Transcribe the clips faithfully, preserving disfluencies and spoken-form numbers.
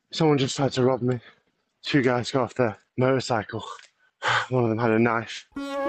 Someone just tried to rob me. Two guys got off their motorcycle. One of them had a knife.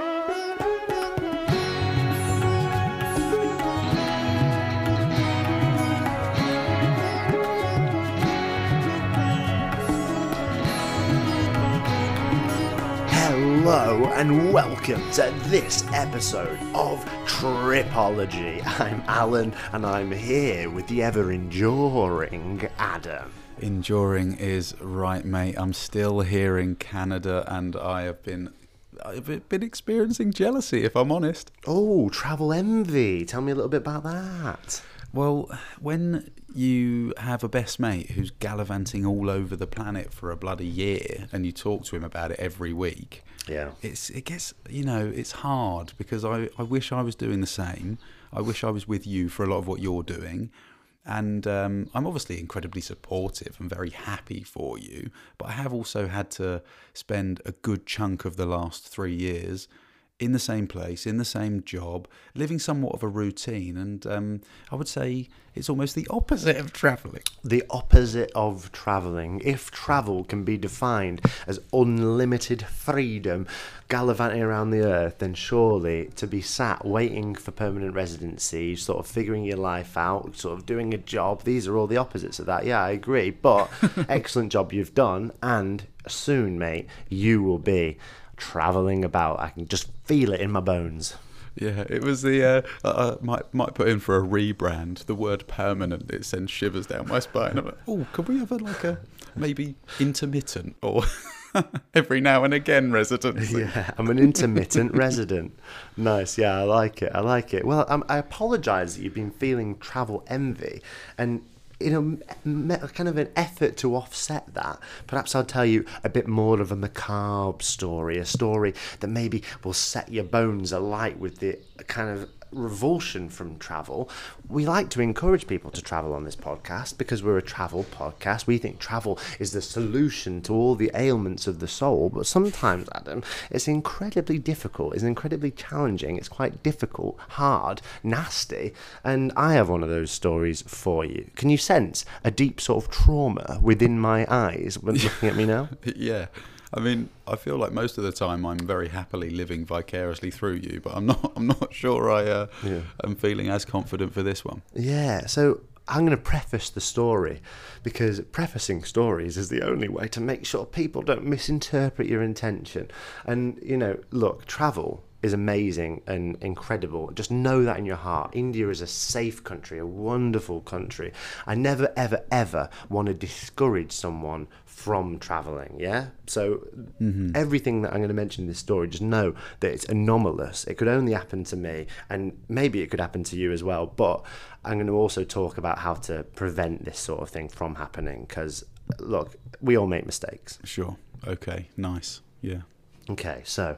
Hello and welcome to this episode of Tripology. I'm Alan and I'm here with the ever-enduring Adam. Enduring is right, mate. I'm still here in Canada and I have been I've been experiencing jealousy, if I'm honest. Oh, travel envy. Tell me a little bit about that. Well, when you have a best mate who's gallivanting all over the planet for a bloody year and you talk to him about it every week, yeah, it's it gets, you know, it's hard because I, I wish I was doing the same. I wish I was with you for a lot of what you're doing. And um, I'm obviously incredibly supportive and very happy for you, but I have also had to spend a good chunk of the last three years in the same place, in the same job, living somewhat of a routine. And um, I would say it's almost the opposite of travelling. The opposite of travelling. If travel can be defined as unlimited freedom, gallivanting around the earth, then surely to be sat waiting for permanent residency, sort of figuring your life out, sort of doing a job, these are all the opposites of that. Yeah, I agree. But excellent job you've done. And soon, mate, you will be travelling about. I can just feel it in my bones. Yeah, it was the uh, uh, might might put in for a rebrand. The word permanent, it sends shivers down my spine. I'm like, oh, could we have a like a maybe intermittent or every now and again residency? Yeah, I'm an intermittent resident. Nice. Yeah, I like it. I like it. Well, um, I apologise that you've been feeling travel envy, and in a kind of an effort to offset that, perhaps I'll tell you a bit more of a macabre story, a story that maybe will set your bones alight with the kind of revulsion from travel. We like to encourage people to travel on this podcast because we're a travel podcast. We think travel is the solution to all the ailments of the soul, but sometimes, Adam, it's incredibly difficult, it's incredibly challenging, it's quite difficult, hard, nasty, and I have one of those stories for you. Can you sense a deep sort of trauma within my eyes when looking at me now? Yeah. I mean, I feel like most of the time I'm very happily living vicariously through you, but I'm not. I'm not sure I uh, yeah. am feeling as confident for this one. Yeah. So I'm going to preface the story because prefacing stories is the only way to make sure people don't misinterpret your intention. And you know, look, travel is amazing and incredible. Just know that in your heart. India is a safe country, a wonderful country. I never, ever, ever want to discourage someone from traveling, yeah? So mm-hmm. everything that I'm going to mention in this story, just know that it's anomalous. It could only happen to me, and maybe it could happen to you as well, but I'm going to also talk about how to prevent this sort of thing from happening, because, look, we all make mistakes. Sure. Okay. Nice. Yeah. Okay, so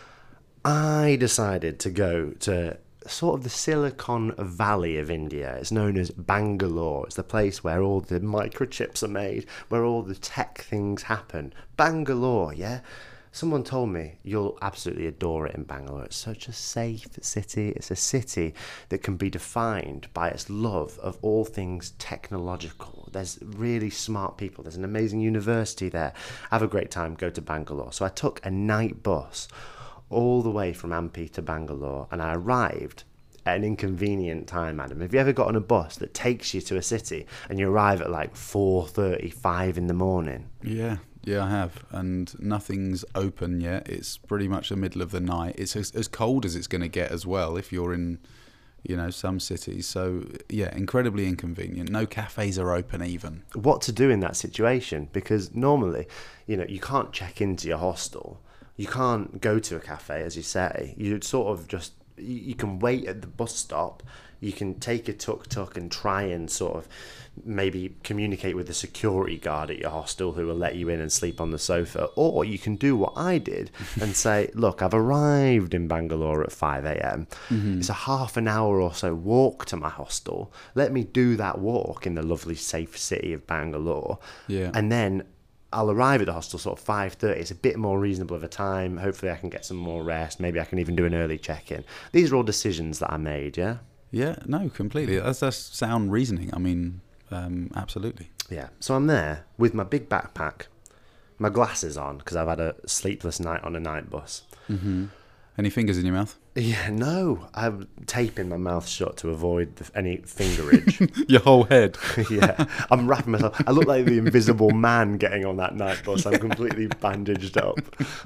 I decided to go to sort of the Silicon Valley of India. It's known as Bangalore. It's the place where all the microchips are made, where all the tech things happen. Bangalore, yeah? Someone told me you'll absolutely adore it in Bangalore. It's such a safe city. It's a city that can be defined by its love of all things technological. There's really smart people. There's an amazing university there. Have a great time. Go to Bangalore. So I took a night bus all the way from Hampi to Bangalore, and I arrived at an inconvenient time, Adam. Have you ever got on a bus that takes you to a city and you arrive at like four thirty, five in the morning? Yeah, yeah, I have, and nothing's open yet. It's pretty much the middle of the night. It's as, as cold as it's going to get as well if you're in, you know, some cities. So, yeah, incredibly inconvenient. No cafes are open even. What to do in that situation? Because normally, you know, you can't check into your hostel. You can't go to a cafe, as you say. You sort of just, you can wait at the bus stop. You can take a tuk-tuk and try and sort of maybe communicate with the security guard at your hostel who will let you in and sleep on the sofa. Or you can do what I did and say, look, I've arrived in Bangalore at five a.m. Mm-hmm. It's a half an hour or so walk to my hostel. Let me do that walk in the lovely, safe city of Bangalore. Yeah. And then I'll arrive at the hostel sort of five thirty. It's a bit more reasonable of a time. Hopefully I can get some more rest. Maybe I can even do an early check-in. These are all decisions that I made, yeah? Yeah, no, completely. That's, that's sound reasoning. I mean, um, absolutely. Yeah. So I'm there with my big backpack, my glasses on because I've had a sleepless night on a night bus. Mm-hmm. Any fingers in your mouth? Yeah, no. I'm taping my mouth shut to avoid the, any fingerage. Your whole head. Yeah. I'm wrapping myself. I look like the Invisible Man getting on that night bus. I'm completely bandaged up.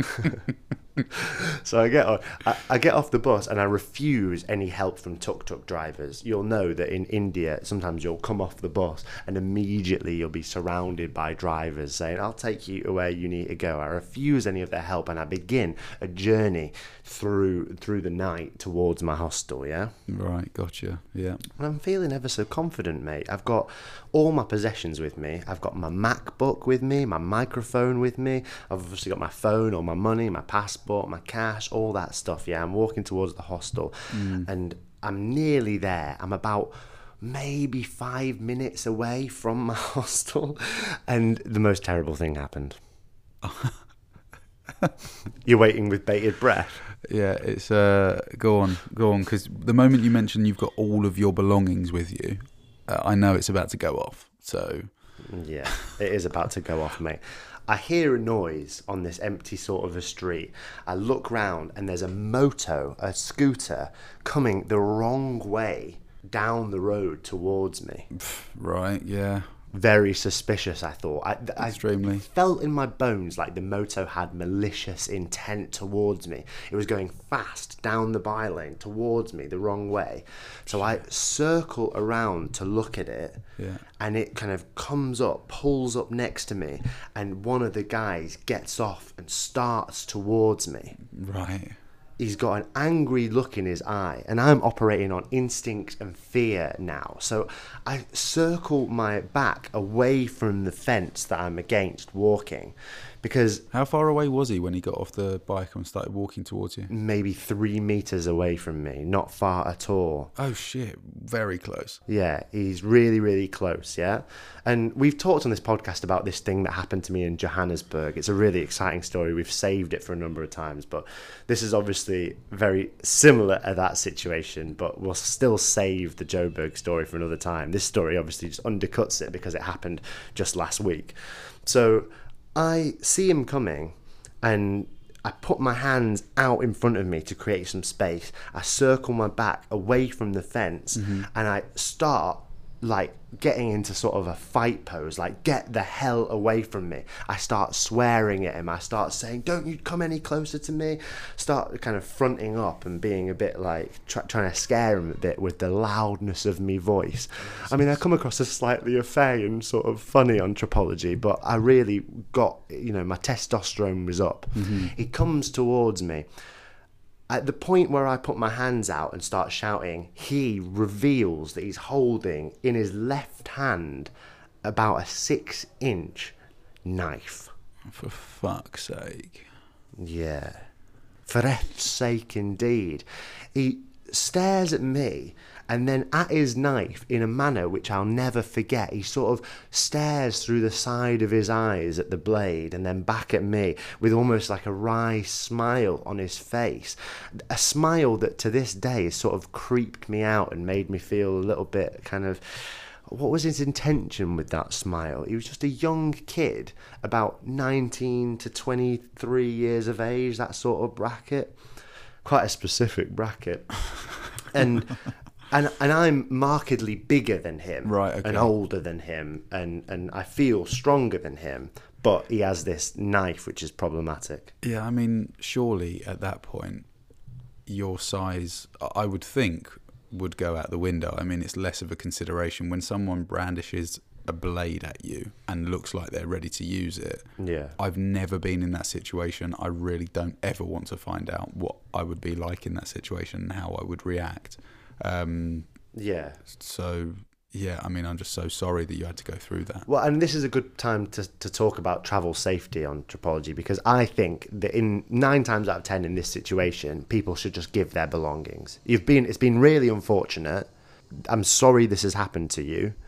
So I get on, I, I get off the bus and I refuse any help from tuk-tuk drivers. You'll know that in India, sometimes you'll come off the bus and immediately you'll be surrounded by drivers saying, I'll take you to where you need to go. I refuse any of their help and I begin a journey through through the night towards my hostel, yeah? Right, gotcha, yeah. And I'm feeling ever so confident, mate. I've got all my possessions with me. I've got my MacBook with me, my microphone with me. I've obviously got my phone, all my money, my passport, my cash, all that stuff, yeah. I'm walking towards the hostel mm. and I'm nearly there. I'm about maybe five minutes away from my hostel and the most terrible thing happened. You're waiting with bated breath. Yeah, it's uh, go on, go on, because the moment you mention you've got all of your belongings with you, uh, I know it's about to go off. So, yeah, it is about to go off, mate. I hear a noise on this empty sort of a street. I look round and there's a moto, a scooter, coming the wrong way down the road towards me. Right, yeah. Very suspicious, I thought. I, I Extremely. felt in my bones like the moto had malicious intent towards me. It was going fast down the bylane towards me the wrong way. So I circle around to look at it, yeah. and it kind of comes up, pulls up next to me, and one of the guys gets off and starts towards me. Right. He's got an angry look in his eye, and I'm operating on instinct and fear now. So I circle my back away from the fence that I'm against walking, because... How far away was he when he got off the bike and started walking towards you? Maybe three meters away from me, not far at all. Oh shit, very close. Yeah, he's really, really close, yeah? And we've talked on this podcast about this thing that happened to me in Johannesburg. It's a really exciting story. We've saved it for a number of times, but this is obviously very similar to that situation, but we'll still save the Joburg story for another time. This story obviously just undercuts it because it happened just last week. So I see him coming and I put my hands out in front of me to create some space. I circle my back away from the fence mm-hmm. and I start like getting into sort of a fight pose, like get the hell away from me. I start swearing at him. I start saying, don't you come any closer to me. Start kind of fronting up and being a bit like try, trying to scare him a bit with the loudness of me voice. I mean, I come across as slightly affair and sort of funny on Trapology, but I really got, you know, my testosterone was up. Mm-hmm. He comes towards me. At the point where I put my hands out and start shouting, he reveals that he's holding in his left hand about a six-inch knife. For fuck's sake. Yeah. For F's sake, indeed. He stares at me and then at his knife in a manner which I'll never forget. He sort of stares through the side of his eyes at the blade and then back at me with almost like a wry smile on his face. A smile that to this day has sort of creeped me out and made me feel a little bit kind of... What was his intention with that smile? He was just a young kid, about nineteen to twenty-three years of age, that sort of bracket. Quite a specific bracket. And... And and I'm markedly bigger than him, right, okay. and older than him, and, and I feel stronger than him, but he has this knife which is problematic. Yeah, I mean, surely at that point, your size, I would think, would go out the window. I mean, it's less of a consideration when someone brandishes a blade at you and looks like they're ready to use it. Yeah. I've never been in that situation. I really don't ever want to find out what I would be like in that situation and how I would react. Um, yeah. So, yeah, I mean, I'm just so sorry that you had to go through that. Well, and this is a good time to, to talk about travel safety on Trapology, because I think that in nine times out of ten in this situation, people should just give their belongings. You've been, it's been really unfortunate. I'm sorry this has happened to you.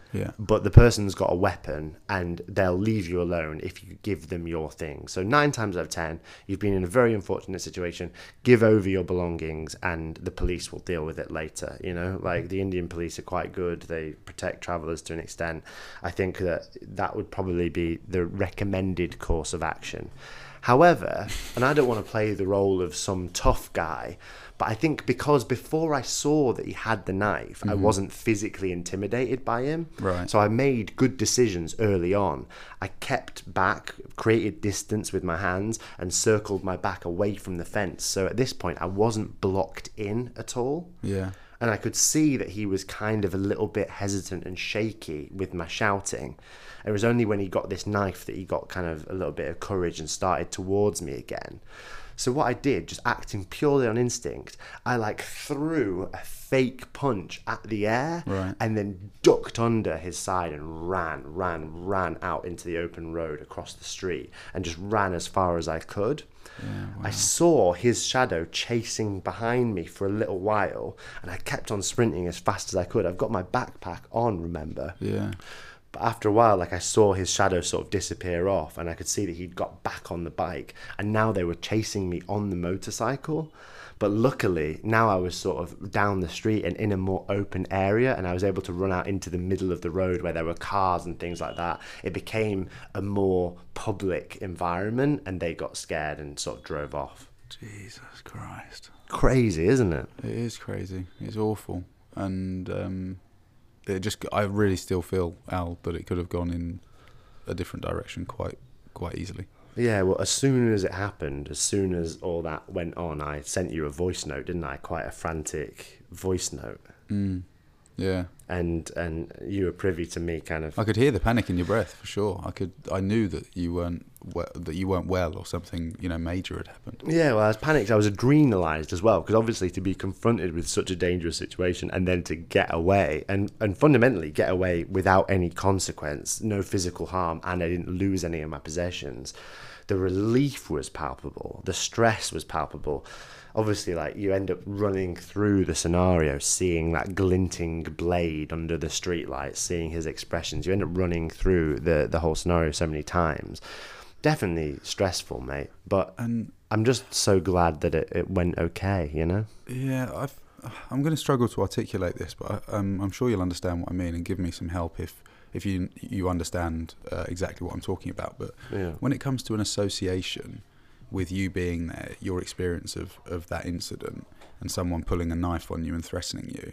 Yeah. but the person's got a weapon and they'll leave you alone if you give them your things. So nine times out of ten, you've been in a very unfortunate situation, give over your belongings and the police will deal with it later. You know, like the Indian police are quite good. They protect travellers to an extent. I think that that would probably be the recommended course of action. However, and I don't want to play the role of some tough guy, but I think because before I saw that he had the knife, mm-hmm. I wasn't physically intimidated by him. Right. So I made good decisions early on. I kept back, created distance with my hands, and circled my back away from the fence. So at this point, I wasn't blocked in at all. Yeah. And I could see that he was kind of a little bit hesitant and shaky with my shouting. It was only when he got this knife that he got kind of a little bit of courage and started towards me again. So what I did, just acting purely on instinct, I like threw a fake punch at the air, right. and then ducked under his side and ran, ran, ran out into the open road across the street and just ran as far as I could. Yeah, wow. I saw his shadow chasing behind me for a little while, and I kept on sprinting as fast as I could. I've got my backpack on, remember? Yeah. But after a while, like I saw his shadow sort of disappear off, and I could see that he'd got back on the bike, and now they were chasing me on the motorcycle. But luckily, now I was sort of down the street and in a more open area, and I was able to run out into the middle of the road where there were cars and things like that. It became a more public environment, and they got scared and sort of drove off. Jesus Christ. Crazy, isn't it? It is crazy. It's awful. And um, it just, I really still feel, Al, that it could have gone in a different direction quite quite easily. Yeah, well, as soon as it happened, as soon as all that went on, I sent you a voice note, didn't I? Quite a frantic voice note. Mm. Yeah. And and you were privy to me kind of... I could hear the panic in your breath, for sure. I could. I knew that you weren't well, that you weren't well, or something, you know, major had happened. Yeah, well, I was panicked. I was adrenalised as well, because obviously to be confronted with such a dangerous situation and then to get away, and, and fundamentally get away without any consequence, no physical harm, and I didn't lose any of my possessions. The relief was palpable. The stress was palpable. Obviously, like, you end up running through the scenario, seeing that glinting blade under the streetlight, seeing his expressions. You end up running through the, the whole scenario so many times. Definitely stressful, mate. But And I'm just so glad that it, it went okay, you know? yeah, I've, I'm going to struggle to articulate this, but I, um, I'm sure you'll understand what I mean and give me some help if if you you understand uh, exactly what I'm talking about. But Yeah. when it comes to an association with you being there, your experience of, of that incident and someone pulling a knife on you and threatening you,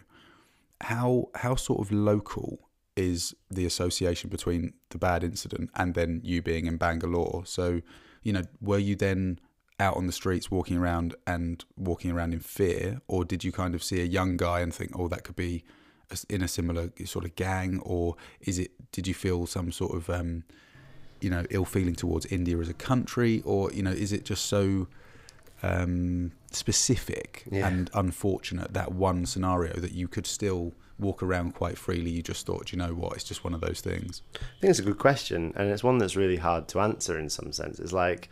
how how sort of local is the association between the bad incident and then you being in Bangalore? So, you know, were you then out on the streets walking around and walking around in fear, or did you kind of see a young guy and think, oh, that could be in a similar sort of gang, or is it, did you feel some sort of um you know, ill feeling towards India as a country, or, you know, is it just so um specific Yeah. and unfortunate, that one scenario, that you could still walk around quite freely? You just thought, you know what, it's just one of those things. I think it's a good question, and it's one that's really hard to answer in some sense. It's like,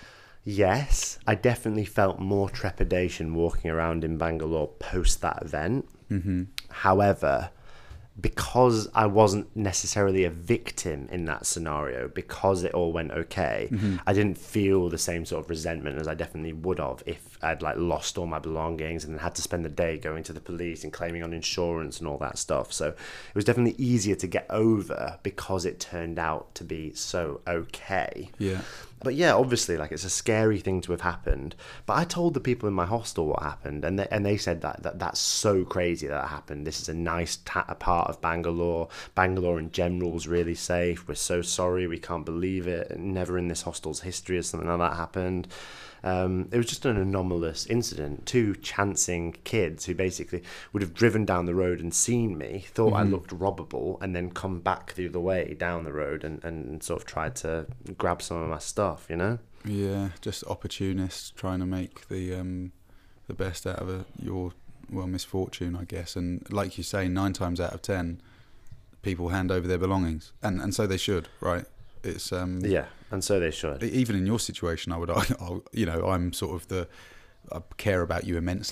yes, I definitely felt more trepidation walking around in Bangalore post that event. Mm-hmm. However, because I wasn't necessarily a victim in that scenario, because it all went okay, Mm-hmm. I didn't feel the same sort of resentment as I definitely would have if I'd like lost all my belongings and then had to spend the day going to the police and claiming on insurance and all that stuff. So it was definitely easier to get over because it turned out to be so okay. Yeah. But yeah, obviously, like, it's a scary thing to have happened. But I told the people in my hostel what happened, and they, and they said that, that that's so crazy that it happened. This is a nice ta- a part of Bangalore. Bangalore in general is really safe. We're so sorry. We can't believe it. Never in this hostel's history has something like that happened. Um, it was just an anomalous incident. Two chancing kids who basically would have driven down the road and seen me, thought Mm-hmm. I looked robbable, and then come back the other way down the road and, and sort of tried to grab some of my stuff, you know? Yeah, just opportunists trying to make the um, the best out of a, your, well, misfortune, I guess. And like you say, nine times out of ten, people hand over their belongings, and and so they should, right? It's um, Yeah, and so they should. even in your situation, I would, I'll, you know, I'm sort of the, I care about you immensely,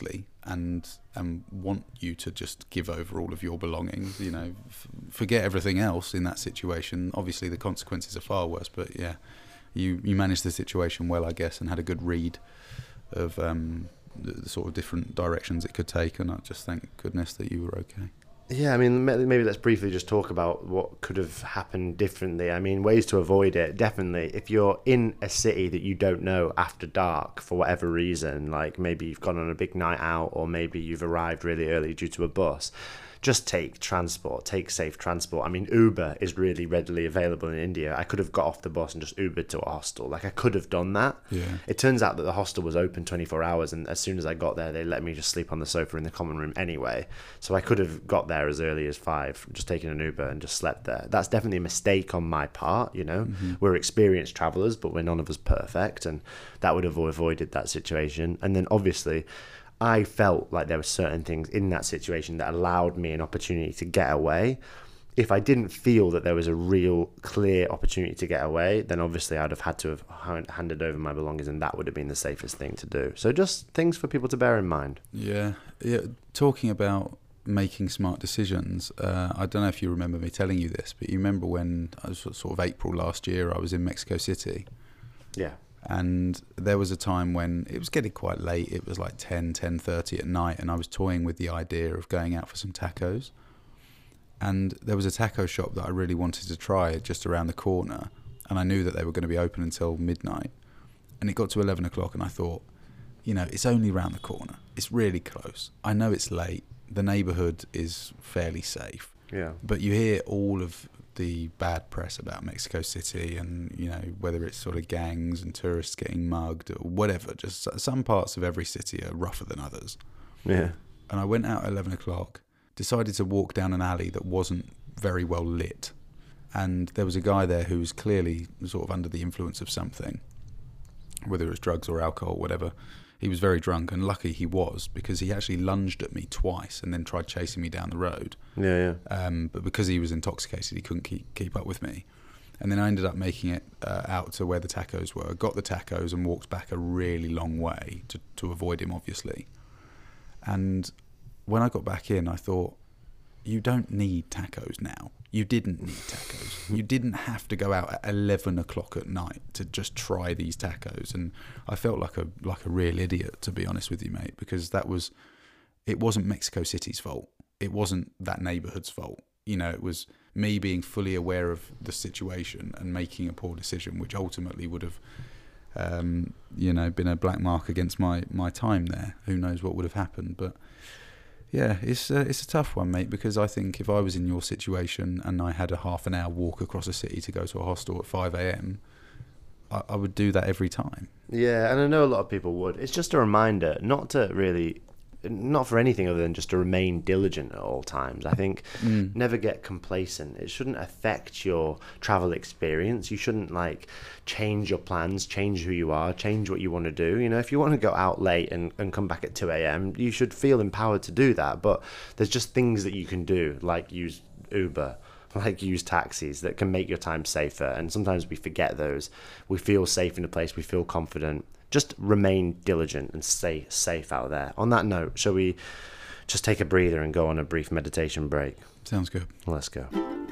and and want you to just give over all of your belongings. You know, f- forget everything else in that situation. Obviously, the consequences are far worse, but yeah, you you managed the situation well, I guess, and had a good read of um, the, the sort of different directions it could take. And I just thank goodness that you were okay. Yeah, I mean, maybe let's briefly just talk about what could have happened differently. I mean, ways to avoid it. Definitely, if you're in a city that you don't know after dark for whatever reason, like maybe you've gone on a big night out or maybe you've arrived really early due to a bus, just take transport, take safe transport. I mean, Uber is really readily available in India. I could have got off the bus and just Ubered to a hostel. Like, I could have done that. Yeah. It turns out that the hostel was open twenty-four hours, and as soon as I got there, they let me just sleep on the sofa in the common room anyway. So I could have got there as early as five, just taken an Uber and just slept there. That's definitely a mistake on my part, you know. Mm-hmm. We're experienced travellers, but we're none of us perfect, and that would have avoided that situation. And then obviously, I felt like there were certain things in that situation that allowed me an opportunity to get away. If I didn't feel that there was a real clear opportunity to get away, then obviously I'd have had to have handed over my belongings, and that would have been the safest thing to do. So just things for people to bear in mind. Yeah, yeah. Talking about making smart decisions, uh, I don't know if you remember me telling you this, but you remember when I was sort of April last year, I was in Mexico City. Yeah. And there was a time when it was getting quite late. It was like ten, ten thirty at night, and I was toying with the idea of going out for some tacos. And there was a taco shop that I really wanted to try just around the corner, and I knew that they were going to be open until midnight. And it got to eleven o'clock, and I thought, you know, it's only around the corner. It's really close. I know it's late. The neighbourhood is fairly safe. Yeah. But you hear all of the bad press about Mexico City, and you know, whether it's sort of gangs and tourists getting mugged or whatever. Just some parts of every city are rougher than others. Yeah. And I went out at eleven o'clock, decided to walk down an alley that wasn't very well lit, and there was a guy there who was clearly sort of under the influence of something, whether it was drugs or alcohol, whatever. He was very drunk, and lucky he was, because he actually lunged at me twice and then tried chasing me down the road. Yeah, yeah. Um, but because he was intoxicated, he couldn't keep, keep up with me. And then I ended up making it uh, out to where the tacos were, got the tacos and walked back a really long way to, to avoid him, obviously. And when I got back in, I thought, you don't need tacos now. You didn't need tacos. You didn't have to go out at eleven o'clock at night to just try these tacos. And I felt like a like a real idiot, to be honest with you, mate, because that was, it wasn't Mexico City's fault. It wasn't that neighbourhood's fault. You know, it was me being fully aware of the situation and making a poor decision, which ultimately would have, um, you know, been a black mark against my, my time there. Who knows what would have happened, but... Yeah, it's a, it's a tough one, mate, because I think if I was in your situation and I had a half an hour walk across a city to go to a hostel at five a.m, I, I would do that every time. Yeah, and I know a lot of people would. It's just a reminder not to really, not for anything other than just to remain diligent at all times. I think mm. never get complacent. It shouldn't affect your travel experience. You shouldn't like change your plans, change who you are, change what you want to do. You know, if you want to go out late and, and come back at two a.m, you should feel empowered to do that. But there's just things that you can do, like use Uber, like use taxis, that can make your time safer. And sometimes we forget those. We feel safe in a place, we feel confident. Just remain diligent and stay safe out there. On that note, shall we just take a breather and go on a brief meditation break? Sounds good. Let's go.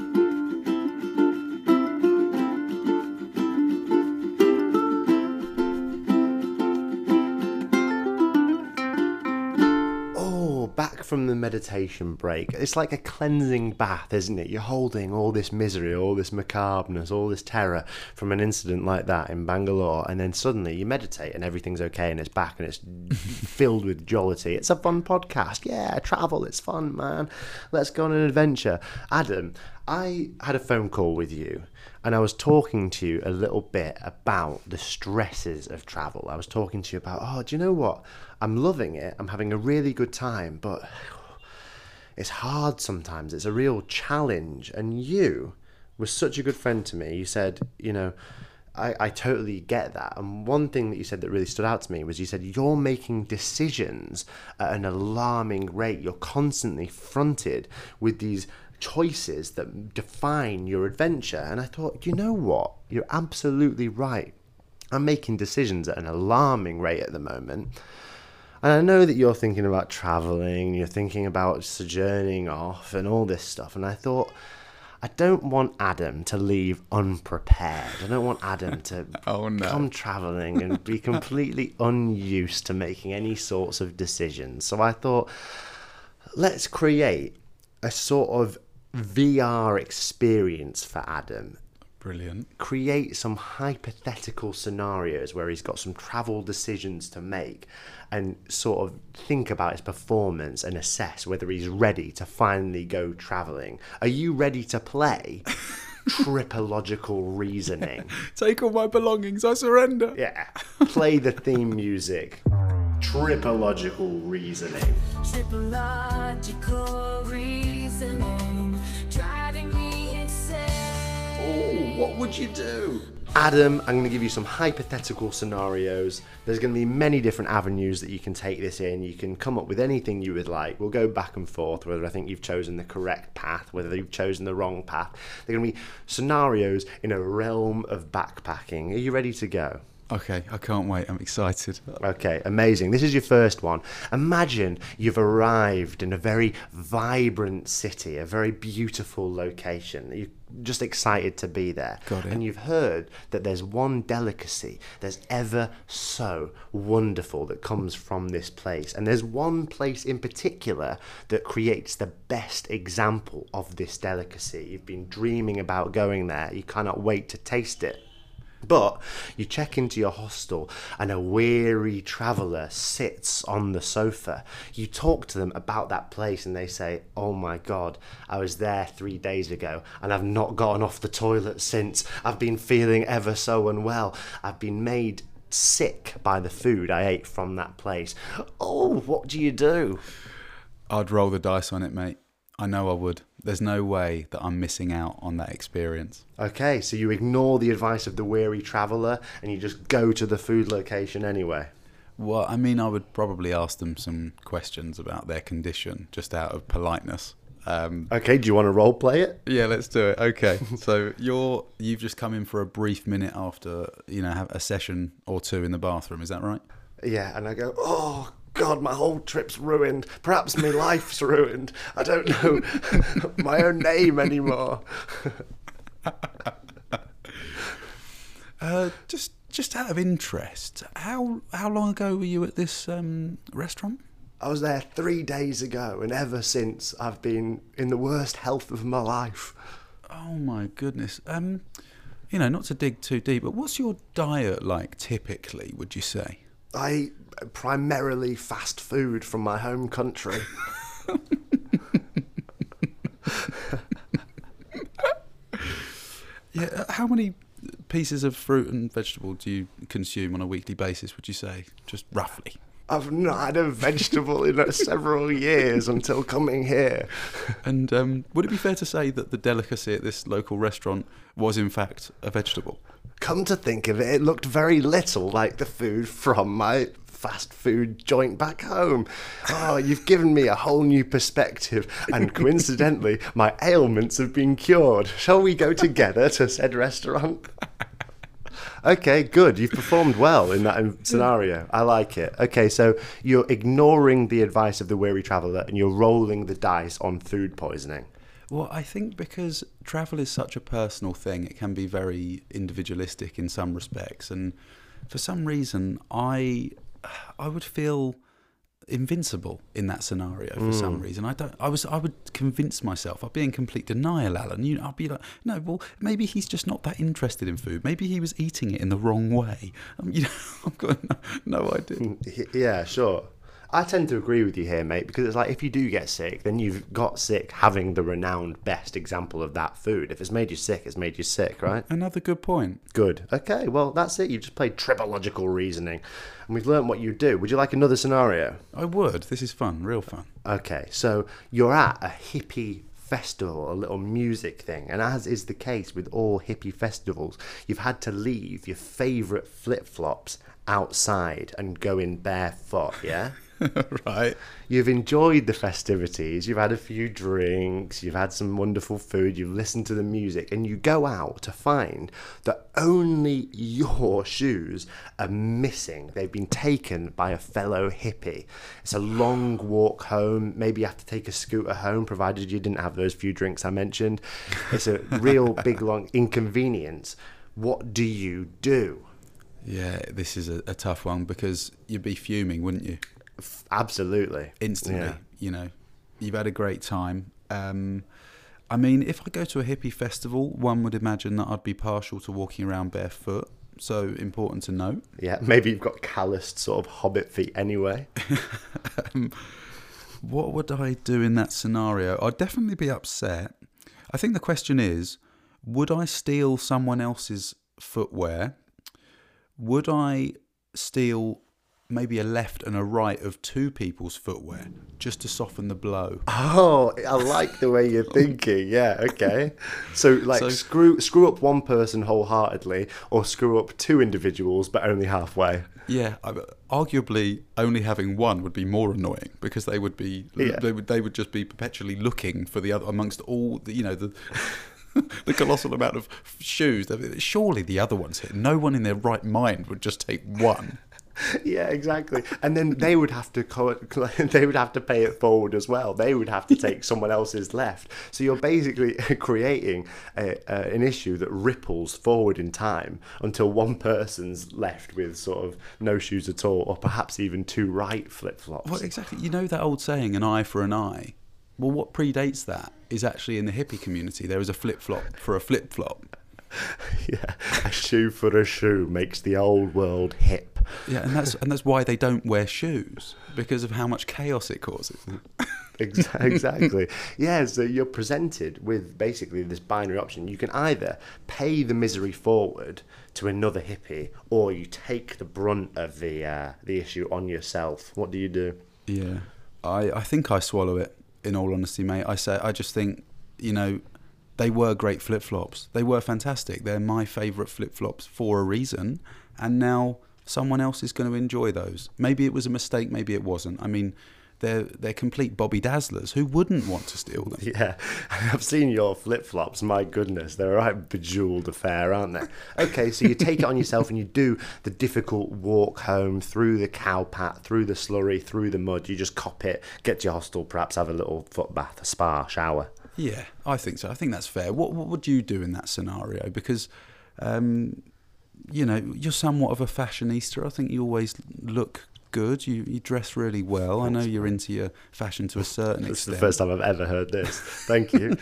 Back from the meditation break. It's like a cleansing bath, isn't it? You're holding all this misery, all this macabreness, all this terror from an incident like that in Bangalore, and then suddenly you meditate and everything's okay and it's back and it's filled with jollity. It's a fun podcast. Yeah, travel, it's fun, man. Let's go on an adventure. Adam, I had a phone call with you and I was talking to you a little bit about the stresses of travel. I was talking to you about, oh, do you know what? I'm loving it. I'm having a really good time, but it's hard sometimes. It's a real challenge. And you were such a good friend to me. You said, you know, I, I totally get that. And one thing that you said that really stood out to me was you said, you're making decisions at an alarming rate. You're constantly fronted with these choices that define your adventure. And I thought, you know what? You're absolutely right. I'm making decisions at an alarming rate at the moment. And I know that you're thinking about traveling, you're thinking about sojourning off and all this stuff. And I thought, I don't want Adam to leave unprepared. I don't want Adam to Oh, no. come traveling and be completely unused to making any sorts of decisions. So I thought, let's create a sort of V R experience for Adam. Brilliant. Create some hypothetical scenarios where he's got some travel decisions to make and sort of think about his performance and assess whether he's ready to finally go traveling. Are you ready to play tripological reasoning? Take all my belongings, I surrender. Yeah. Play the theme music. Tripological reasoning. Tripological reasoning, driving me insane. Oh, what would you do? Adam, I'm going to give you some hypothetical scenarios. There's going to be many different avenues that you can take this in. You can come up with anything you would like. We'll go back and forth, whether I think you've chosen the correct path, whether you've chosen the wrong path. They're going to be scenarios in a realm of backpacking. Are you ready to go? Okay, I can't wait. I'm excited. Okay, amazing. This is your first one. Imagine you've arrived in a very vibrant city, a very beautiful location. You're just excited to be there. Got it. And you've heard that there's one delicacy that's ever so wonderful that comes from this place. And there's one place in particular that creates the best example of this delicacy. You've been dreaming about going there. You cannot wait to taste it. But you check into your hostel and a weary traveller sits on the sofa. You talk to them about that place and they say, oh my God, I was there three days ago and I've not gotten off the toilet since. I've been feeling ever so unwell. I've been made sick by the food I ate from that place. Oh, what do you do? I'd roll the dice on it, mate. I know I would. There's no way that I'm missing out on that experience. Okay, so you ignore the advice of the weary traveller and you just go to the food location anyway. Well, I mean, I would probably ask them some questions about their condition, just out of politeness. Um, Okay, do you want to role play it? yeah, let's do it. Okay, so you're you've just come in for a brief minute after you know have a session or two in the bathroom. Is that right? Yeah, and I go, oh God, my whole trip's ruined. Perhaps my life's ruined. I don't know my own name anymore. Uh, just just out of interest, how how long ago were you at this um, restaurant? I was there three days ago, and ever since I've been in the worst health of my life. Oh my goodness. Um, you know, not to dig too deep, but what's your diet like typically? Would you say? I eat primarily fast food from my home country. Yeah. uh, How many pieces of fruit and vegetable do you consume on a weekly basis? Would you say, just roughly? I've not had a vegetable in several years until coming here. And um, would it be fair to say that the delicacy at this local restaurant was in fact a vegetable? Come to think of it, it looked very little like the food from my fast food joint back home. Oh, you've given me a whole new perspective, and coincidentally, my ailments have been cured. Shall we go together to said restaurant? Okay, good. You've performed well in that scenario. I like it. Okay, so you're ignoring the advice of the weary traveller and you're rolling the dice on food poisoning. Well, I think because travel is such a personal thing, it can be very individualistic in some respects. And for some reason, I I would feel invincible in that scenario for mm. some reason. I don't. I was. I would convince myself. I'd be in complete denial, Alan. You know, I'd be like, no. Well, maybe he's just not that interested in food. Maybe he was eating it in the wrong way. Um, you know, I've got no, no idea. Yeah, sure. I tend to agree with you here, mate, because it's like if you do get sick, then you've got sick having the renowned best example of that food. If it's made you sick, it's made you sick, right? Another good point. Good. Okay, well, that's it. You've just played tripological reasoning, and we've learned what you do. Would you like another scenario? I would. This is fun, real fun. Okay, so you're at a hippie festival, a little music thing, and as is the case with all hippie festivals, you've had to leave your favourite flip-flops outside and go in barefoot, yeah? Right. You've enjoyed the festivities, you've had a few drinks, you've had some wonderful food, you've listened to the music, and you go out to find that only your shoes are missing. They've been taken by a fellow hippie. It's a long walk home. Maybe you have to take a scooter home, provided you didn't have those few drinks I mentioned. It's a real big, long inconvenience. What do you do? Yeah, this is a, a tough one because you'd be fuming, wouldn't you? Absolutely. Instantly, Yeah. you know. You've had a great time. Um, I mean, if I go to a hippie festival, one would imagine that I'd be partial to walking around barefoot. So important to note. Yeah, maybe you've got calloused sort of hobbit feet anyway. um, what would I do in that scenario? I'd definitely be upset. I think the question is, would I steal someone else's footwear? Would I steal maybe a left and a right of two people's footwear just to soften the blow? Oh, I like the way you're thinking. Yeah, okay. So, like, So- screw screw up one person wholeheartedly, or screw up two individuals, but only halfway. Yeah, I, arguably only having one would be more annoying because they would be Yeah. they would they would just be perpetually looking for the other amongst all the, you know, the the colossal amount of shoes. Surely the other one's here. No one in their right mind would just take one. Yeah, exactly. And then they would have to co- they would have to pay it forward as well. They would have to take someone else's left. So you're basically creating a, uh, an issue that ripples forward in time until one person's left with sort of no shoes at all, or perhaps even two right flip-flops. Well, exactly. You know that old saying, an eye for an eye? Well, what predates that is actually in the hippie community. There is a flip-flop for a flip-flop. Yeah, a shoe for a shoe makes the old world hip. Yeah, and that's and that's why they don't wear shoes, because of how much chaos it causes. Ex- Exactly. Yeah, so you're presented with basically this binary option. You can either pay the misery forward to another hippie, or you take the brunt of the uh, the issue on yourself. What do you do? Yeah, I, I think I swallow it, in all honesty, mate. I say I just think, you know, they were great flip-flops. They were fantastic. They're my favourite flip-flops for a reason, and now someone else is going to enjoy those. Maybe it was a mistake, maybe it wasn't. I mean, they're they're complete Bobby Dazzlers. Who wouldn't want to steal them? Yeah, I've seen your flip-flops. My goodness, they're a right bejeweled affair, aren't they? Okay, so you take it on yourself and you do the difficult walk home through the cow pat, through the slurry, through the mud. You just cop it, get to your hostel, perhaps have a little foot bath, a spa, shower. Yeah, I think so. I think that's fair. What what would you do in that scenario? Because, um, you know, you're somewhat of a fashionista. I think you always look good. You you dress really well. I know you're into your fashion to a certain This is the extent. first time I've ever heard this. Thank you.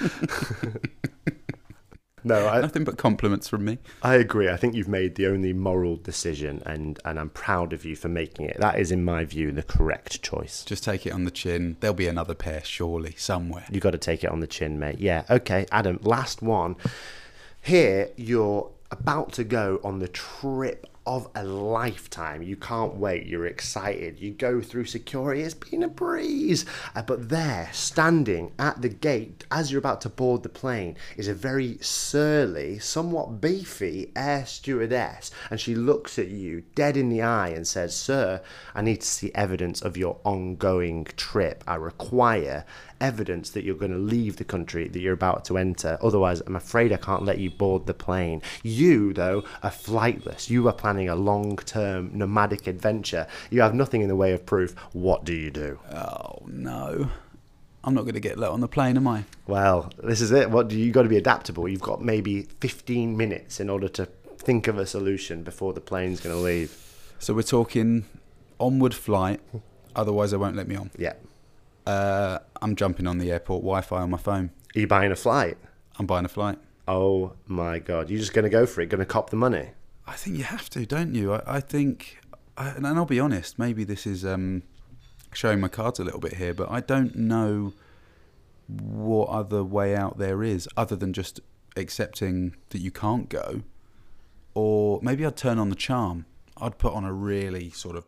No, I, Nothing but compliments from me. I agree. I think you've made the only moral decision, and, and I'm proud of you for making it. That is, in my view, the correct choice. Just take it on the chin. There'll be another pair, surely, somewhere. You got to take it on the chin, mate. Yeah. Okay, Adam. Last one. Here, you're about to go on the trip of a lifetime. You can't wait. You're excited. You go through security. It's been a breeze. Uh, but there, standing at the gate as you're about to board the plane, is a very surly, somewhat beefy air stewardess. And she looks at you dead in the eye and says, "Sir, I need to see evidence of your ongoing trip. I require evidence that you're going to leave the country that you're about to enter. Otherwise, I'm afraid I can't let you board the plane." You, though, are flightless. You are planning a long-term nomadic adventure. You have nothing in the way of proof. What do you do? Oh, no. I'm not going to get let on the plane, am I? Well, this is it. What do you, you got to be adaptable. You've got maybe fifteen minutes in order to think of a solution before the plane's going to leave. So we're talking onward flight. Otherwise, they won't let me on. Yeah. Uh, I'm jumping on the airport Wi-Fi on my phone. Are you buying a flight? I'm buying a flight. Oh my God. You're just going to go for it? Going to cop the money? I think you have to, don't you? I, I think, I, and I'll be honest, maybe this is um, showing my cards a little bit here, but I don't know what other way out there is other than just accepting that you can't go. Or maybe I'd turn on the charm. I'd put on a really sort of,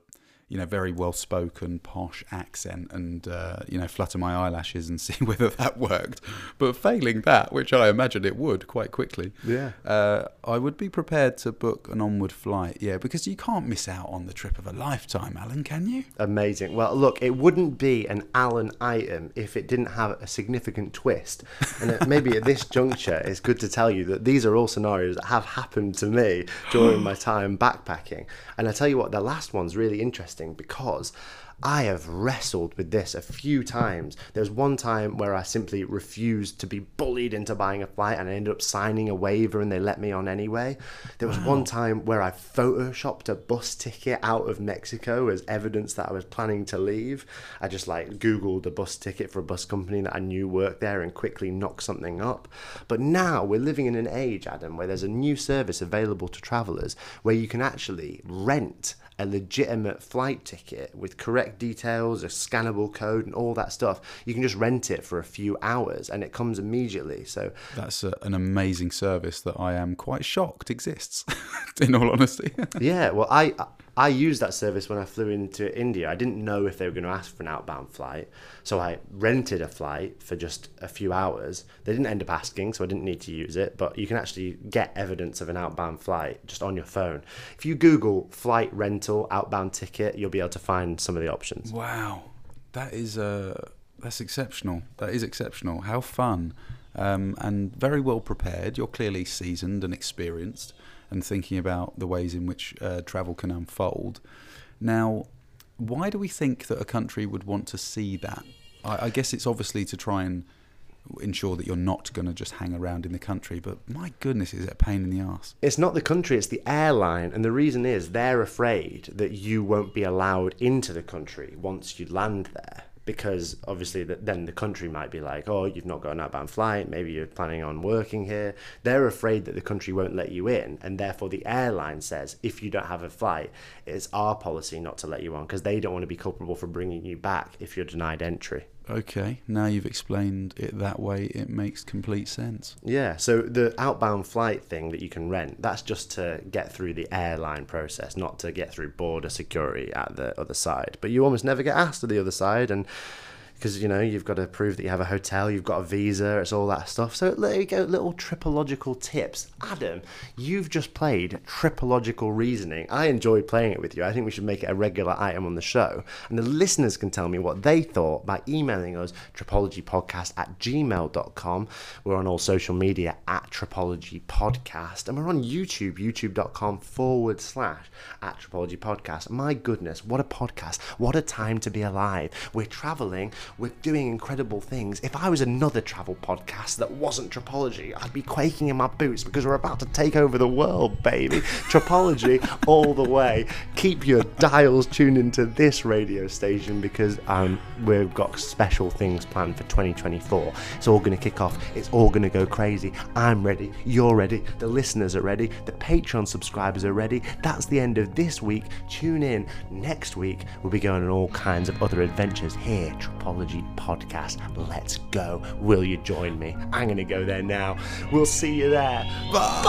you know, very well spoken, posh accent and, uh, you know, flutter my eyelashes and see whether that worked. But failing that, which I imagine it would quite quickly, Yeah. uh, I would be prepared to book an onward flight. Yeah, because you can't miss out on the trip of a lifetime, Alan, can you? Amazing. Well, look, it wouldn't be an Alan item if it didn't have a significant twist. And it, maybe at this juncture, it's good to tell you that these are all scenarios that have happened to me during my time backpacking. And I tell you what, the last one's really interesting because I have wrestled with this a few times. There was one time where I simply refused to be bullied into buying a flight and I ended up signing a waiver and they let me on anyway. There was Wow. one time where I photoshopped a bus ticket out of Mexico as evidence that I was planning to leave. I just like Googled a bus ticket for a bus company that I knew worked there and quickly knocked something up. But now we're living in an age, Adam, where there's a new service available to travellers where you can actually rent a legitimate flight ticket with correct details, a scannable code and all that stuff. You can just rent it for a few hours and it comes immediately. So That's a, an amazing service that I am quite shocked exists, in all honesty. yeah, well, I I used that service when I flew into India. I didn't know if they were going to ask for an outbound flight, so I rented a flight for just a few hours. They didn't end up asking, so I didn't need to use it, but you can actually get evidence of an outbound flight just on your phone. If you Google flight rental outbound ticket, you'll be able to find some of the options. Wow, that is uh, that's exceptional. That is exceptional. How fun, um, and very well prepared. You're clearly seasoned and experienced, and thinking about the ways in which uh, travel can unfold. Now, why do we think that a country would want to see that? I, I guess it's obviously to try and ensure that you're not going to just hang around in the country, but my goodness, is it a pain in the arse? It's not the country, it's the airline. And the reason is they're afraid that you won't be allowed into the country once you land there. Because obviously that then the country might be like, oh, you've not got an outbound flight, maybe you're planning on working here. They're afraid that the country won't let you in, and therefore the airline says, if you don't have a flight, it's our policy not to let you on, because they don't want to be culpable for bringing you back if you're denied entry. Okay, now you've explained it that way, it makes complete sense. Yeah, so the outbound flight thing that you can rent, that's just to get through the airline process, not to get through border security at the other side. But you almost never get asked to the other side, and because, you know, you've got to prove that you have a hotel, you've got a visa, it's all that stuff. So there you go, little tripological tips. Adam, you've just played tripological reasoning. I enjoyed playing it with you. I think we should make it a regular item on the show. And the listeners can tell me what they thought by emailing us, tripologypodcast at gmail dot com. We're on all social media at Tripology Podcast. And we're on YouTube, youtube.com forward slash at Tripology Podcast. My goodness, what a podcast. What a time to be alive. We're traveling. We're doing incredible things. If I was another travel podcast that wasn't Tripology, I'd be quaking in my boots because we're about to take over the world, baby. Tripology all the way. Keep your dials tuned into this radio station because um, we've got special things planned for twenty twenty-four. It's all going to kick off. It's all going to go crazy. I'm ready. You're ready. The listeners are ready. The Patreon subscribers are ready. That's the end of this week. Tune in next week. We'll be going on all kinds of other adventures here. Tripology Podcast. Let's go. Will you join me? I'm going to go there now. We'll see you there. Bye.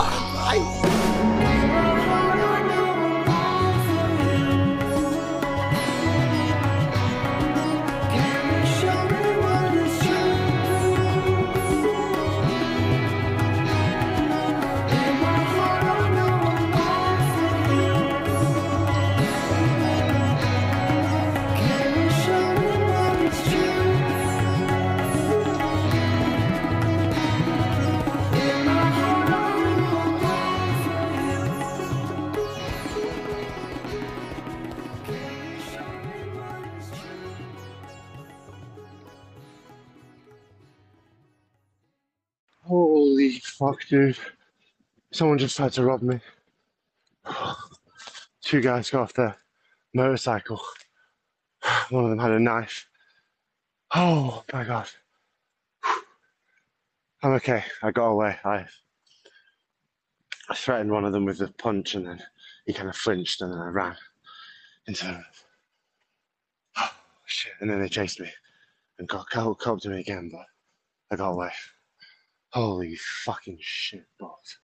Bye. Holy fuck, dude. Someone just tried to rob me. Two guys got off their motorcycle. One of them had a knife. Oh my god. I'm okay. I got away. I, I threatened one of them with a punch and then he kind of flinched and then I ran into them. Oh shit. And then they chased me and got caught up to me again, but I got away. Holy fucking shit, balls.